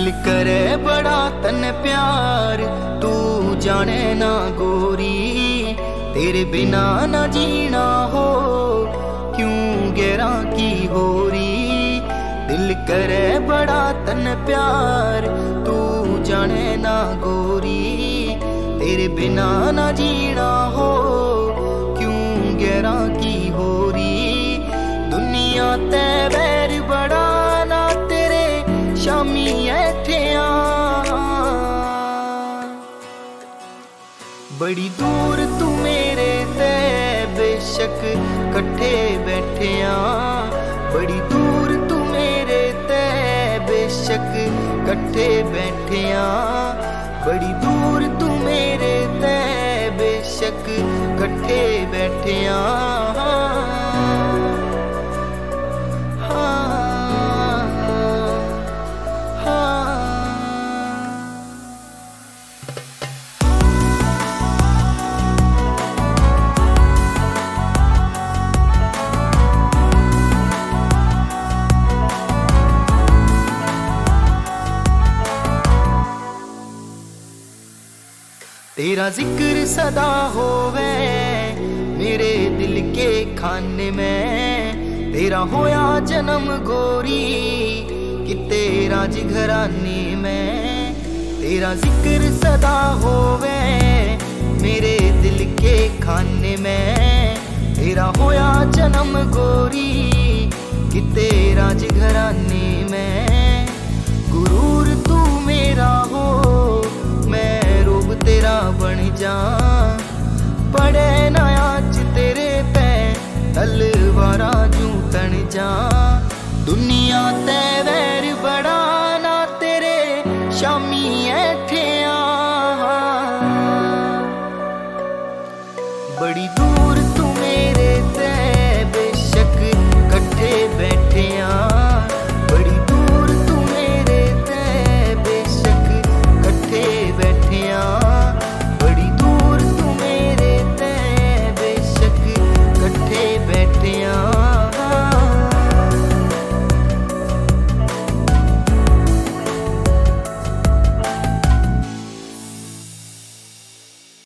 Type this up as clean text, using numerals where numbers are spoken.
दिल करे बड़ा तन प्यार, तू जाने ना गोरी, तेरे बिना ना जीना हो, क्यों गहरा की होरी। दिल करे बड़ा तन प्यार, तू जाने ना गोरी, तेरे बिना ना जीना हो, क्यों गहरा की होरी। दुनिया ते वैर बड़ा ना तेरे शामी ऐठिया, बड़ी दूर तू मेरे ते बेशक कट्ठे बैठिया, बड़ी दूर तू मेरे ते बेशक कट्ठे बैठिया, बड़ी दूर तू मेरे ते बेशक कट्ठे बैठिया। तेरा जिक्र सदा होवे मेरे दिल के खाने में, तेरा होया जन्म गोरी किते राजघराने में। तेरा जिक्र सदा होवे मेरे दिल के खाने में, तेरा होया जन्म गोरी किते राजघराने में। गुरूर तू मेरा हो, मैं रूप तेरा बन जा, पड़े ना आज तेरे पे तलवारा जू तन जा। दुनिया ते